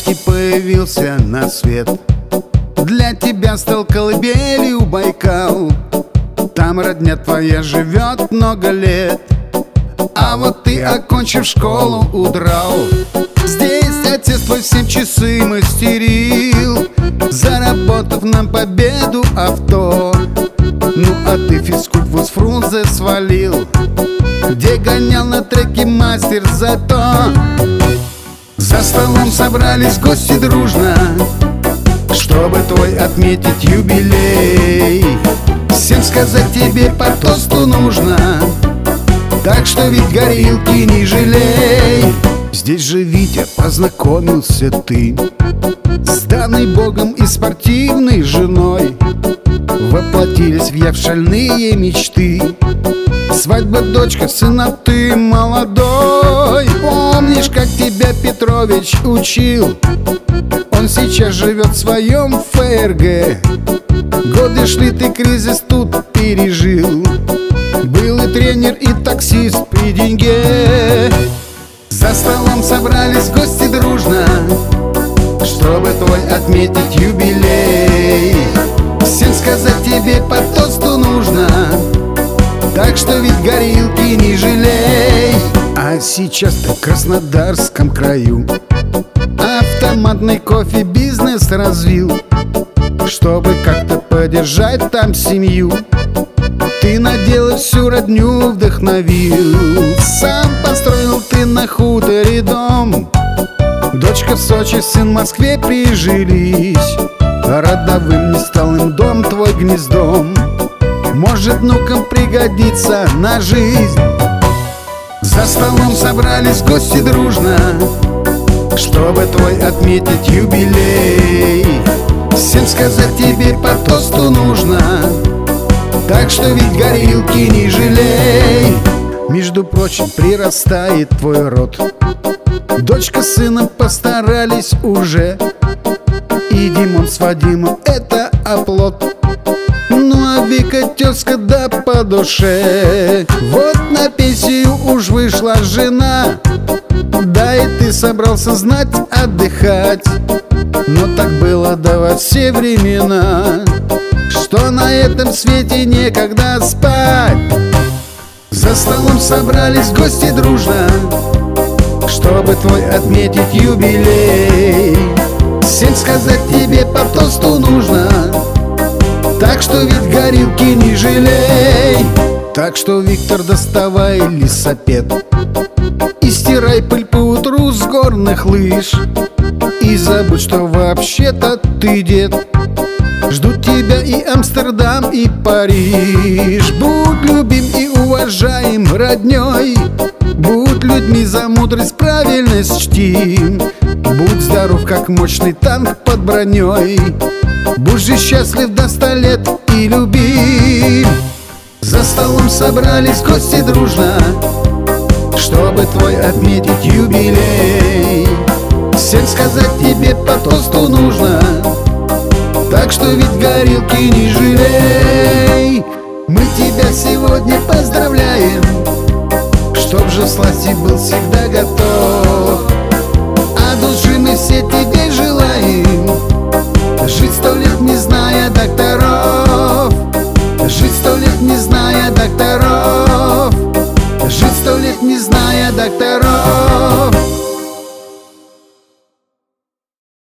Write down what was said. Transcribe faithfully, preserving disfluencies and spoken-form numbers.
счастье появился на свет. Для тебя стал колыбелью Байкал. Там родня твоя живет много лет. А вот ты, окончив школу, удрал. Здесь отец твой в семь часы мастерил, заработав на победу авто. Ну а ты физкульт в вуз Фрунзе свалил, где гонял на треке мастер зато. За столом собрались гости дружно, чтобы твой отметить юбилей. Всем сказать тебе по тосту нужно, так что ведь горилки не жалей. Здесь же, Витя, познакомился ты с данной Богом и спортивной женой. Воплотились в явь шальные мечты. Свадьба, дочка, сына ты молодой. Помнишь, как тебя Петрович учил? Он сейчас живет в своем ФРГ. Годы шли, ты кризис тут пережил. Был и тренер, и таксист при деньге. За столом собрались гости дружно, чтобы твой отметить юбилей. Всем сказать тебе по тосту нужно, так что ведь горилки не жалей. А сейчас ты в Краснодарском краю автоматный кофе бизнес развил, чтобы как-то поддержать там семью. Ты на дело всю родню вдохновил. Сам построил ты на хуторе дом. Дочка в Сочи, сын в Москве прижились. Родовым не стал им дом твой гнездом. Может, внукам пригодится на жизнь. За столом собрались гости дружно, чтобы твой отметить юбилей. Всем сказать тебе по тосту нужно, так что ведь горилки не жалей. Между прочим, прирастает твой род. Дочка с сыном постарались уже, и Димон с Вадимом — это оплот. Ну а Вика, тезка, да по душе. Вот на пенсию уж вышла жена. Да и ты собрался знать отдыхать. Но так было да во все времена, что на этом свете некогда спать. За столом собрались гости дружно, чтобы твой отметить юбилей. Всем сказать тебе по тосту нужно, так что ведь горилки не жалей. Так что, Виктор, доставай лесопед и стирай пыль поутру с горных лыж. И забудь, что вообще-то ты дед. Ждут тебя и Амстердам, и Париж. Будь любим и уважаем роднёй. Будь людьми за мудрость, правильность чтим. Будь здоров, как мощный танк под броней. Будь же счастлив до ста лет и любим. За столом собрались гости дружно, чтобы твой отметить юбилей. Всем сказать тебе по тосту нужно, так что ведь горилки не жалей. Мы тебя сегодня поздравляем, чтоб же сласти был всегда готов. А души мы все тебе желаем, жить сто лет не зная докторов. Жить сто лет не зная докторов. Жить сто лет не зная докторов.